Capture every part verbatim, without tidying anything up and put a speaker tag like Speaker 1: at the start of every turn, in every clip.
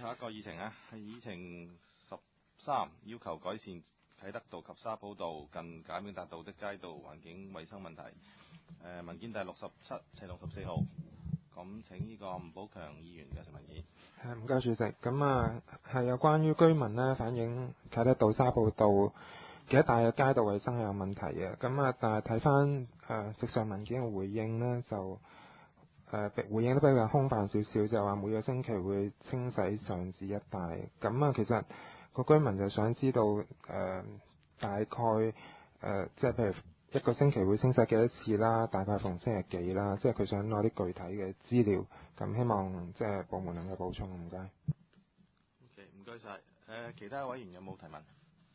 Speaker 1: 後一個議程啊，係議程十三，要求改善啟德道及沙浦道近賈炳達道的街道環境衛生問題。誒、呃、文件第六十七、斜六十四號。咁請呢個吳寶強議員嘅文件。
Speaker 2: 係唔該主席，咁啊係有關於居民呢反映啟德道沙浦道嘅一帶嘅街道衛生係有問題嘅，咁啊但係睇翻誒直上文件嘅回應呢，就誒、呃、回應得比較空泛少少，就話每個星期會清洗上址一帶。咁啊其實個居民就想知道誒、呃、大概誒、呃、即係譬如一個星期會清洗幾多次啦，大概逢星期幾啦，即係佢想攞啲具體嘅資料，咁希望即係部門能夠補充，唔該。
Speaker 1: OK， 唔該晒。誒、呃，其他委員有冇提問？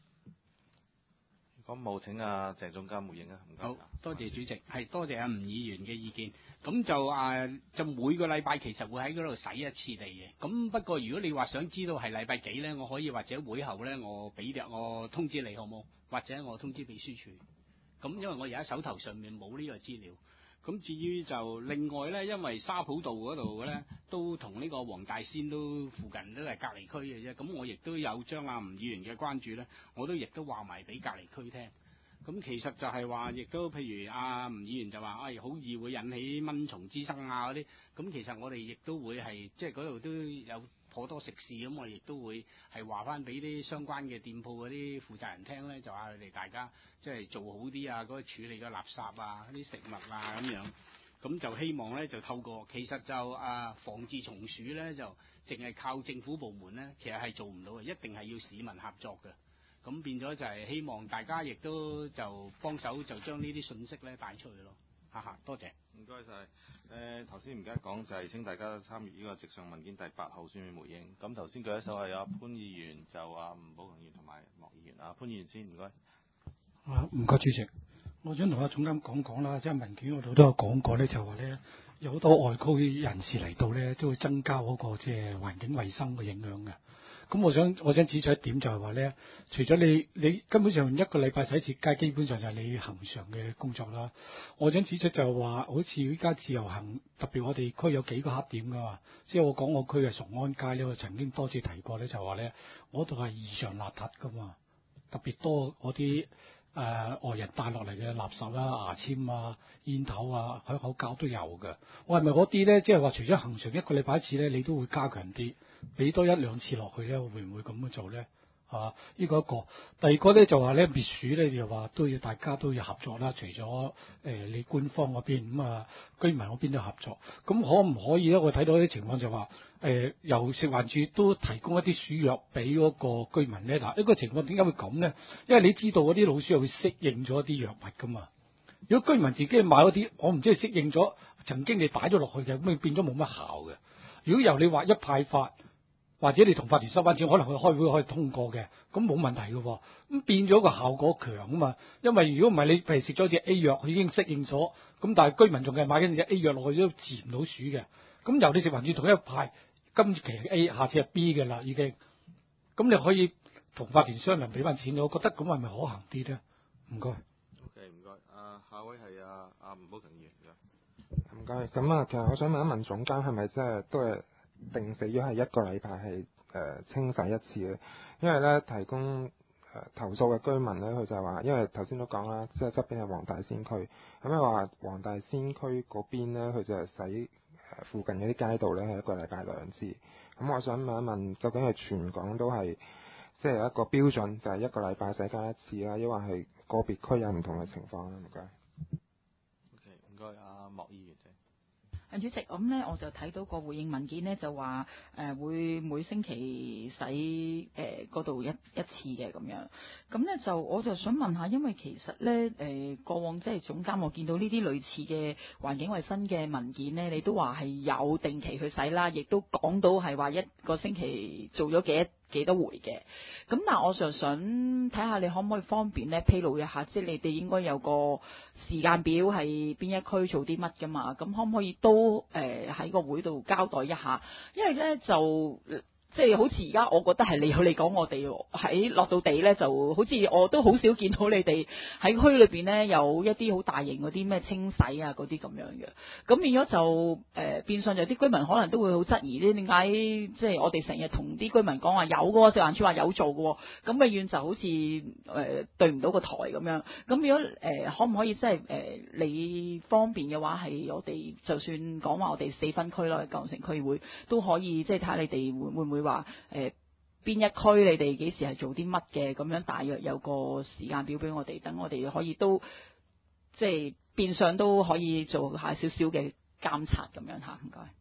Speaker 1: 如果冇，請阿鄭總監回應啊。唔該。
Speaker 3: 好多謝主席，係多謝阿吳議員嘅意見。咁就啊，就每個禮拜其實會喺嗰度洗一次地嘅。咁不過如果你話想知道係禮拜幾呢，我可以或者會後呢，我俾我通知你好冇？或者我通知秘書處。咁因為我而家手頭上面冇呢個資料，咁至於就另外呢，因為沙浦道嗰度呢，都同呢個黃大仙都附近都係隔離區嘅啫，咁我亦都有將阿吳議員嘅關注呢，我都亦都話埋俾隔離區聽。咁其實就係話，亦都譬如阿吳議員就話，哎，好易會引起蚊蟲滋生啊嗰啲，咁其實我哋亦都會係即係嗰度都有頗多食肆，咁我哋亦都會係話翻俾啲相關嘅店鋪嗰啲負責人聽咧，就話佢哋大家即係做好啲啊，嗰個處理嘅垃圾啊、啲食物啊咁樣，咁就希望咧就透過其實就啊防治蟲鼠咧就淨係靠政府部門咧，其實係做唔到嘅，一定係要市民合作嘅。咁變咗就係希望大家亦都就幫手就將呢啲信息咧帶出去咯，哈哈，多謝。
Speaker 1: 唔該晒。誒頭先唔記得講就係請大家參與呢個直上文件第八號書面回應。咁頭先舉一手係阿潘議員，就阿吳寶強議員同埋莫議員。阿潘議員先，唔該。
Speaker 4: 啊，唔該主席，我想同阿總監講講啦，即係文件嗰度都有講過咧，就話咧有好多外區人士嚟到咧，都會增加嗰個即係環境衛生嘅影響嘅。咁我想我想指出一點就係話咧，除咗你你根本上一個禮拜洗一次街，基本上就係你恆常嘅工作啦。我想指出就係話，好似依家自由行，特別我哋區有幾個黑點噶嘛，即係我講我區嘅崇安街咧，我曾經多次提過咧，就話咧，我度係異常邋遢噶嘛，特別多嗰啲誒外人帶落嚟嘅垃圾啦、牙籤啊、煙頭啊、香口膠都有嘅。我係咪嗰啲咧，即係話除咗恆常一個禮拜一次咧，你都會加強啲？俾多一兩次落去咧，會唔會咁樣做咧？啊，呢個一個。第二個咧就話咧滅鼠咧就話都要大家都要合作啦。除咗誒、呃、你官方嗰邊咁啊，居民嗰邊都合作。咁可唔可以咧？我睇到啲情況就話誒、呃，由食環署都提供一啲鼠藥俾嗰個居民咧。嗱、啊，呢、這個情況點解會咁咧？因為你知道嗰啲老鼠係會適應咗啲藥物噶嘛。如果居民自己買嗰啲，我唔知係適應咗，曾經你擺咗落去嘅，咁變咗冇乜效嘅。如果由你劃一派發，或者你同法團收翻錢，可能佢開會可以通過嘅，咁冇問題嘅。咁變咗個效果強啊嘛。因為如果唔係你譬如食咗隻 A 藥，佢已經適應咗，咁但係居民仲係買緊隻 A 藥落去都治唔到鼠嘅。咁由你食環署同一派，今期係 A，下次係 B 嘅啦已經。咁你可以同法團商量俾翻錢，我覺得咁係咪可行啲咧？唔該。
Speaker 1: OK，唔該。啊，下位係阿阿吳寶強議員。
Speaker 2: 唔該。咁啊，其實我想問一問總監係咪即係都係定死咗係一個禮拜係誒清洗一次嘅？因為咧提供誒、呃、投訴嘅居民咧，佢就係話，因為頭先都講啦，即係側邊係黃大仙區，咁樣話黃大仙區嗰邊咧，佢就係洗誒附近嗰啲街道咧係一個禮拜兩次。咁我想問一問，究竟係全港都係即係一個標準，就係、是、一個禮拜洗翻一次啦，抑或係個別區有唔同嘅情況咧？唔該。
Speaker 1: OK，唔該，阿莫議員。
Speaker 5: 啊，主席，咁咧我就睇到個回應文件咧，就話誒、呃、會每星期洗誒嗰度一一次嘅咁樣。咁咧就我就想問下，因為其實咧誒、呃、過往即係總監，我見到呢啲類似嘅環境衛生嘅文件咧，你都話係有定期去洗啦，亦都講到係話一個星期做咗幾多幾多回嘅。咁但係我就想睇下你可唔可以方便咧披露一下，即係你哋應該有個時間表係邊一區做啲乜噶嘛？咁可唔可以都誒喺、呃、個會度交代一下？因為咧就即係好似而家，我覺得係你有你講，我哋喺落到地咧，就好似我都好少見到你哋喺區裏邊咧有一啲好大型嗰啲咩清洗啊嗰啲咁樣嘅。咁變咗就誒、呃、變相就啲居民可能都會好質疑咧，點解即係我哋成日同啲居民講話有嘅喎，食環署話有做嘅喎，咁永遠就好似誒、呃、對唔到個台咁樣。咁變咗誒可唔可以即係誒你方便嘅話，係我哋就算講話我哋四分區啦，九龍城區會都可以即係睇下你哋會會唔會話誒邊一區你哋幾時係做啲乜嘅，咁樣大約有個時間表俾我哋，等我哋可以都即係變相都可以做下少少嘅監察咁樣嚇，唔該。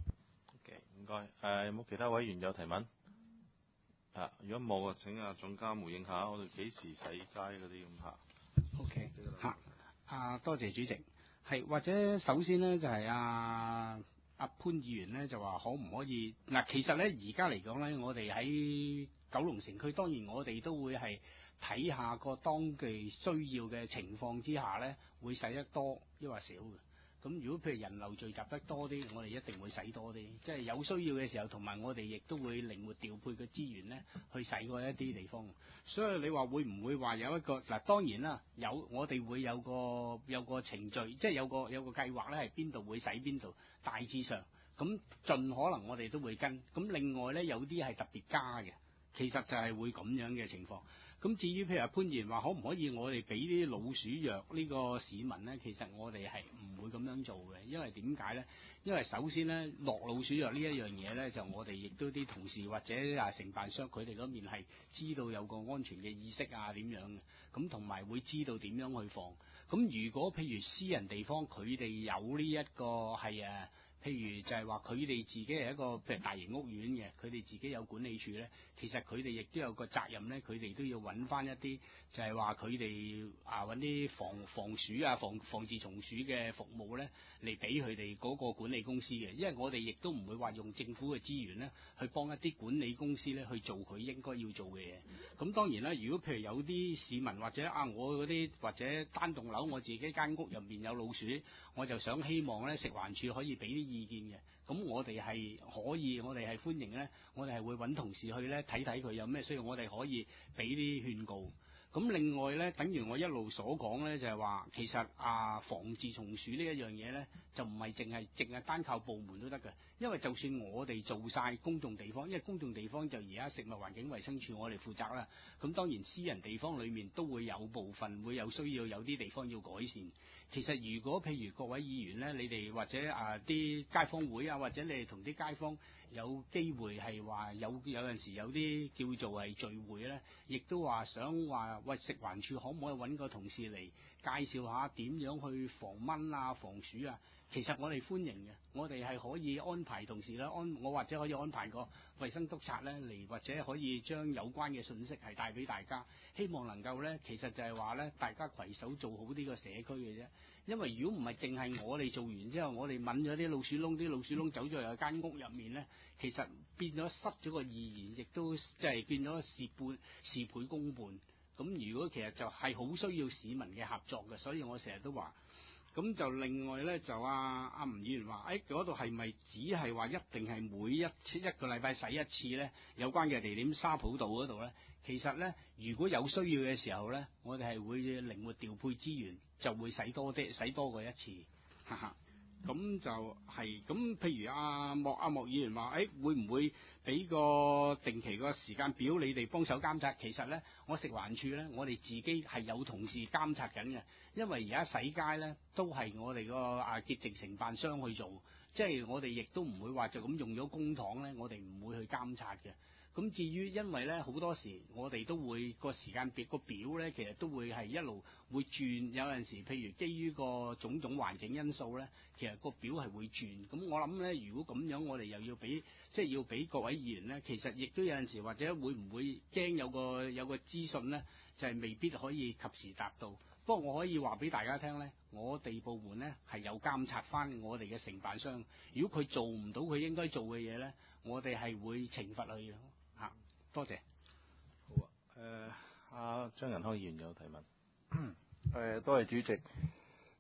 Speaker 1: OK，唔該。誒有冇其他委員有提問？啊，如果冇啊，請阿總監回應下，我哋幾時洗街嗰啲咁嚇。
Speaker 3: OK，嚇，啊多謝主席。係或者首先呢，就係阿阿潘議員呢，就話可唔可以嗱？其實呢，而家嚟講呢，我哋喺九龍城區，當然我哋都會係睇下個當地需要嘅情況之下呢，會使得多抑或少嘅。咁如果譬如人流聚集得多啲，我哋一定會使多啲。即係有需要嘅時候，同埋我哋亦都會靈活調配個資源呢，去使過一啲地方。所以你話會唔會話有一個嗱？當然啦，有我哋會有個有個程序，即係有個有個計劃咧，係邊度會使邊度，大致上咁盡可能我哋都會跟。咁另外咧，有啲係特別加嘅，其實就係會咁樣嘅情況。咁至於譬如潘議員話可唔可以我哋俾啲老鼠藥呢個市民呢？其實我哋係唔會咁樣做嘅，因為點解呢？因為首先呢，落老鼠藥呢一樣嘢呢，就我哋亦都啲同事或者啊承辦商佢哋嗰邊係知道有個安全嘅意識啊點樣嘅，咁同埋會知道點樣去放。咁如果譬如私人地方佢哋有呢一個係誒。譬如就係話佢哋自己係一個譬如大型屋苑嘅，佢哋自己有管理處咧，其實佢哋亦都有個責任咧，佢哋都要揾翻一啲就係話佢哋啊揾啲防防鼠啊防防治蟲鼠嘅服務咧嚟俾佢哋嗰個管理公司嘅，因為我哋亦都唔會話用政府嘅資源咧去幫一啲管理公司咧去做佢應該要做嘅嘢。咁當然啦，如果譬如有啲市民或者啊我嗰啲或者單棟樓我自己間屋入面有老鼠，我就想希望咧食環署可以俾啲意見嘅，咁我哋係可以，我哋係歡迎咧，我哋係會揾同事去咧睇睇佢有咩需要，我哋可以俾啲勸告。咁另外咧，等於我一路所講咧，就係話其實啊，防治蟲鼠呢一樣嘢咧，就唔係淨係淨係單靠部門都得嘅，因為就算我哋做晒公眾地方，因為公眾地方就而家食物環境衞生署我哋負責啦，咁當然私人地方裡面都會有部分會有需要，有啲地方要改善。其實如果譬如各位議員咧，你哋或者啊啲街坊會啊，或者你哋同啲街坊有機會係話有有陣時有啲叫做係聚會咧，亦都話想話喂食環署可唔可以揾個同事嚟介紹下點樣去防蚊啊、防鼠啊？其實我哋歡迎嘅，我哋係可以安排同事啦，安我或者可以安排個衛生督察咧嚟，或者可以將有關嘅信息係帶俾大家，希望能夠咧，其實就係話咧，大家攜手做好呢個社區嘅啫。因為如果唔係淨係我哋做完之後，我哋揾咗啲老鼠窿，啲老鼠窿走咗入間屋入面咧，其實變咗失咗個意義，亦都即係變咗事半事倍功半。咁如果其實就係好需要市民嘅合作嘅，所以我成日都話。咁就另外咧，就阿阿吳議員話，誒嗰度係咪只係話一定係每一次一個禮拜洗一次咧？有關嘅地點沙浦道嗰度咧，其實咧，如果有需要嘅時候咧，我哋係會靈活調配資源，就會洗多啲，洗多過一次。哈哈，咁就係咁。譬如阿莫阿莫議員話，誒會唔會俾個定期個時間表你哋幫手監察？其實咧，我食環署咧，我哋自己係有同事監察緊嘅。因為而家洗街咧，都係我哋個啊潔淨承辦商去做，即係我哋亦都唔會話就咁用咗公帑咧，我哋唔會去監察嘅。咁至於因為咧好多時我哋都會個時間表個表咧，其實都會係一路會轉，有陣時譬如基於個種種環境因素咧，其實個表係會轉。咁我諗咧，如果咁樣我哋又要俾即係要俾各位議員咧，其實亦都有陣時或者會唔會驚有個有個資訊咧，就係未必可以及時達到。不過我可以話俾大家聽咧，我哋部門咧係有監察翻我哋嘅承辦商，如果佢做唔到佢應該做嘅嘢咧，我哋係會懲罰佢嘅嚇。多謝。
Speaker 1: 好啊，誒、呃，阿張仁康議員有提問。
Speaker 6: 誒、呃，多謝主席。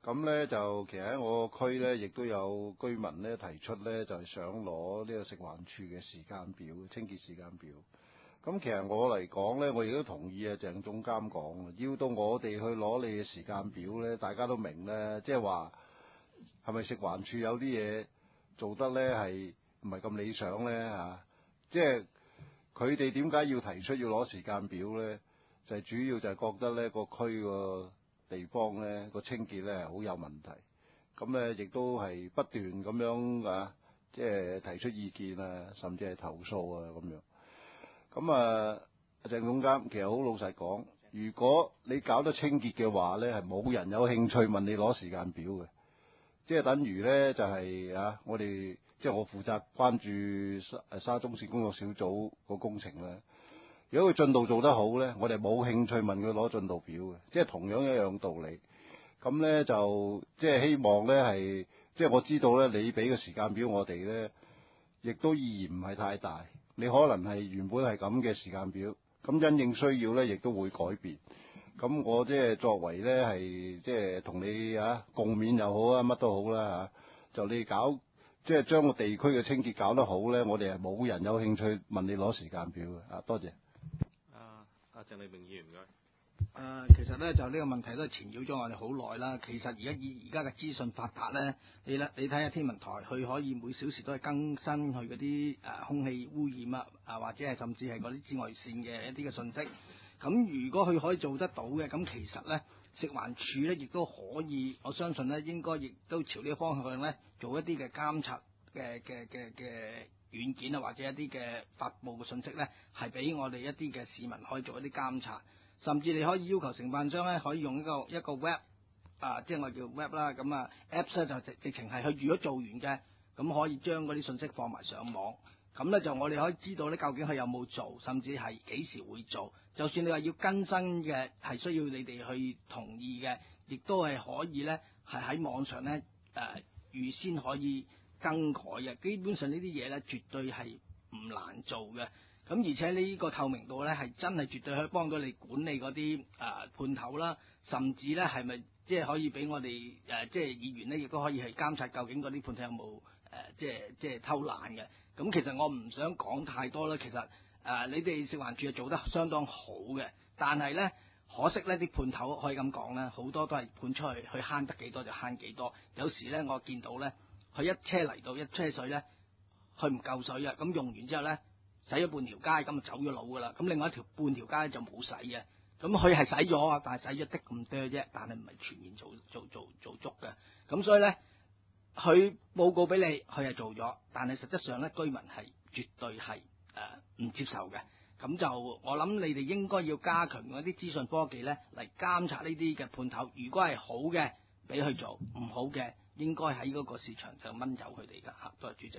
Speaker 6: 咁咧就其實喺我個區咧，亦都有居民咧提出咧，就係、是、想攞呢個食環署嘅時間表、清潔時間表。咁其實我嚟講咧，我亦都同意啊鄭總監講，要到我哋去攞你嘅時間表咧，大家都明咧，即係話係咪食環署有啲嘢做得咧係唔係咁理想咧嚇？即係佢哋點解要提出要攞時間表咧？就係、是、主要就係覺得咧個區個地方咧個清潔咧係好有問題，咁咧亦都係不斷咁樣啊，即係提出意見啊，甚至係投訴啊咁樣。咁啊，鄭總監，其實好老實講，如果你搞得清潔嘅話咧，係冇人有興趣問你攞時間表嘅，即係等於咧就係、是、啊，我哋即係我負責關注沙沙中線工作小組個工程咧。如果佢進度做得好咧，我哋冇興趣問佢攞進度表嘅，即係同樣一樣道理。咁咧就即係希望咧係，即係我知道咧，你俾個時間表我哋咧，亦都意義唔係太大。你可能係原本係咁嘅時間表，咁因應需要咧，亦都會改變。咁我即係作為咧係即係同你啊共勉又好啊，乜都好啦嚇。就你搞即係將個地區嘅清潔搞得好咧，我哋係冇人有興趣問你攞時間表嘅。啊，多謝。
Speaker 1: 阿鄭麗明議員唔該。
Speaker 7: 誒、呃，其實咧就呢個問題都係纏繞咗我哋好耐啦。其實而家以而家嘅資訊發達咧，你咧你睇下天文台，佢可以每小時都係更新佢嗰啲誒空氣污染啊，啊或者係甚至係嗰啲紫外線嘅一啲嘅信息。咁如果佢可以做得到嘅，咁其實咧食環署咧亦都可以，我相信咧應該亦都朝呢個方向咧做一啲嘅監察嘅嘅嘅嘅軟件啊，或者一啲嘅發布嘅信息咧，係俾我哋一啲嘅市民可以做一啲監察。甚至你可以要求承辦商咧，可以用一個一個 web 啊，即係我叫 web 啦，咁啊 apps 咧就直直情係佢如果做完嘅，咁可以將嗰啲信息放埋上網，咁咧就我哋可以知道咧究竟佢有冇做，甚至係幾時會做。就算你話要更新嘅，係需要你哋去同意嘅，亦都係可以咧，係喺網上咧誒預先可以更改嘅。基本上呢啲嘢咧，絕對係唔難做嘅。咁而且呢個透明度咧係真係絕對可以幫到你管理嗰啲誒判頭啦，甚至咧係咪即係可以俾我哋誒、呃、即係議員咧，亦都可以係監察究竟嗰啲判頭有冇誒、呃、即係即係偷懶嘅。咁其實我唔想講太多啦。其實誒、呃、你哋食環署係做得相當好嘅，但係咧可惜咧啲判頭可以咁講咧，好多都係判出去，去慳得幾多就慳幾多。有時咧我見到咧，佢一車嚟到一車水咧，佢唔夠水啊，咁用完之後咧。洗咗半條街咁就走咗佬噶啦，咁另外一條半條街就冇洗嘅，咁佢係洗咗啊，但係洗咗的咁多啫，但係唔係全面做做做做足嘅，咁所以咧，佢報告俾你，佢係做咗，但係實質上咧，居民係絕對係誒唔接受嘅，咁就我諗你哋應該要加強嗰啲資訊科技咧嚟監察呢啲嘅判頭，如果係好嘅，俾佢做；唔好嘅，應該喺嗰個市場上掹走佢哋㗎嚇。多謝主席。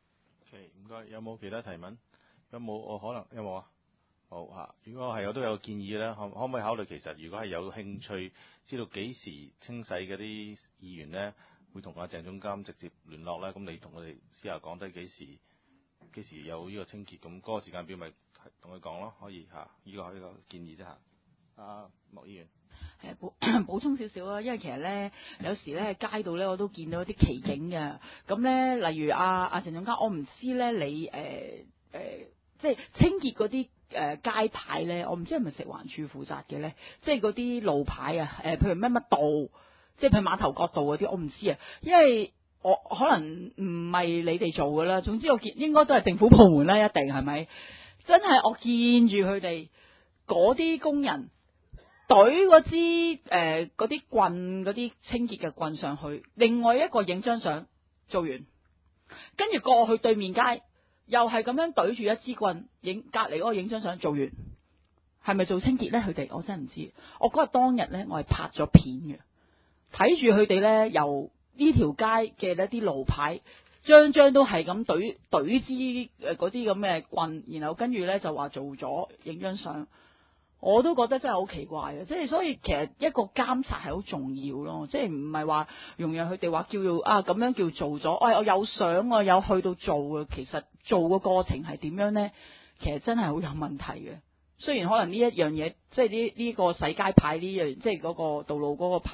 Speaker 1: OK，唔該，有冇其他提問？有冇？我可能有冇啊？好嚇。如果係，我都有個建議咧，可可唔可以考慮其實，如果係有興趣知道幾時清洗嗰啲議員咧，會同阿鄭總監直接聯絡咧。咁你同佢哋私下講低幾時幾時有呢個清潔，咁嗰個時間表咪同佢講咯，可以嚇。呢個係一個建議啫嚇。阿莫議員。
Speaker 5: 誒補補充少少啦，因為其實咧有時咧喺街道咧我都見到一啲奇景嘅，咁咧例如阿阿鄭總監，我唔知咧你誒誒、呃呃、即係清潔嗰啲誒街牌咧，我唔知係咪食環署負責嘅咧，即係嗰啲路牌啊，誒、呃、譬如乜乜道，即係譬如碼頭角道嗰啲，我唔知啊，因為我可能唔係你哋做㗎啦，總之我見應該都係政府部門啦，一定係咪？真係我見住佢哋嗰啲工人。隊嗰支誒嗰啲棍嗰啲清潔嘅棍上去，另外一個影張相做完，跟住過去對面街又係咁樣隊住一支棍影隔離嗰個影張相做完，係咪做清潔咧？佢哋我真係唔知。我嗰日當日咧，我係拍咗片嘅，睇住佢哋咧由呢條街嘅一啲路牌，張張都係咁隊隊支誒嗰啲咁嘅棍，然後跟住咧就話做咗影張相。我都覺得真係好奇怪嘅，即係所以其實一個監察係好重要咯，即係唔係話容讓佢哋話叫做啊咁樣叫做咗，哎我有相我有去到做嘅，其實做嘅過程係點樣呢？其實真係好有問題嘅。雖然可能呢一樣嘢，即係呢呢個洗街牌呢樣，即係嗰個道路嗰個牌，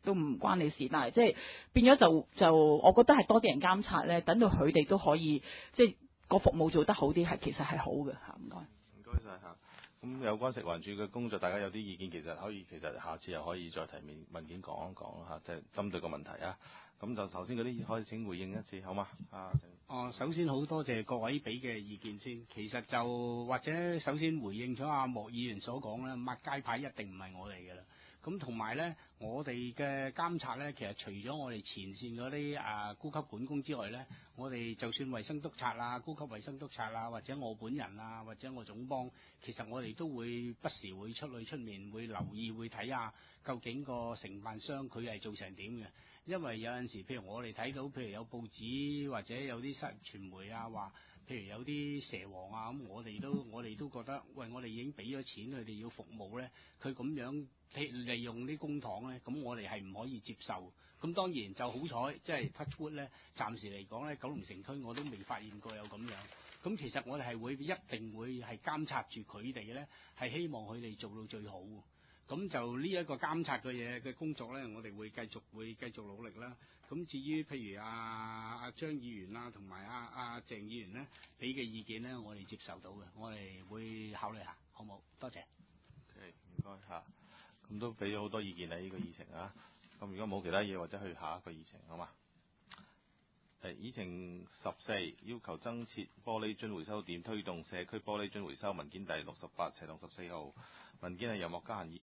Speaker 5: 都唔關你事，但係即係變咗就就，我覺得係多啲人監察咧，等到佢哋都可以即係個服務做得好啲，係其實係好嘅嚇。唔該。
Speaker 1: 唔該晒嚇。咁有關食環署嘅工作，大家有啲意見，其實可以其實下次又可以再提面文件講一講嚇，即係針對個問題啊。咁就頭先嗰啲可以請回應一次好嗎？啊，
Speaker 3: 哦，首先好多謝各位俾嘅意見先。其實就或者首先回應咗阿莫議員所講啦，抹街牌一定唔係我哋嘅啦。咁同埋咧，我哋嘅監察咧，其實除咗我哋前線嗰啲啊高級管工之外咧，我哋就算衛生督察啊、高級衛生督察啊，或者我本人啊，或者我總幫，其實我哋都會不時會出去出面，會留意會睇下究竟個承辦商佢係做成點嘅。因為有陣時，譬如我哋睇到，譬如有報紙或者有啲新傳媒啊話，譬如有啲蛇王啊，咁我哋都我哋都覺得，喂，我哋已經俾咗錢佢哋要服務咧，佢咁樣利用啲公帑咧，咁我哋係唔可以接受。咁當然就好彩，即係 touch wood 咧，暫時嚟講咧，九龍城區我都未發現過有咁樣。咁其實我哋係會一定會係監察住佢哋咧，係希望佢哋做到最好。咁就呢一個監察嘅嘢嘅工作咧，我哋會繼續會繼續努力啦。咁至於譬如阿阿張議員啦，同埋阿阿鄭議員咧俾嘅意見咧，我哋接受到嘅，我哋會考慮下，好冇？多謝。
Speaker 1: OK，唔該嚇。咁都俾咗好多意見喺呢個議程啊。咁如果冇其他嘢，或者去下一個議程，好嘛？誒，議程十四要求增設玻璃樽回收點，推動社區玻璃樽回收，文件第六十八斜同十四號，文件係由莫家嫻議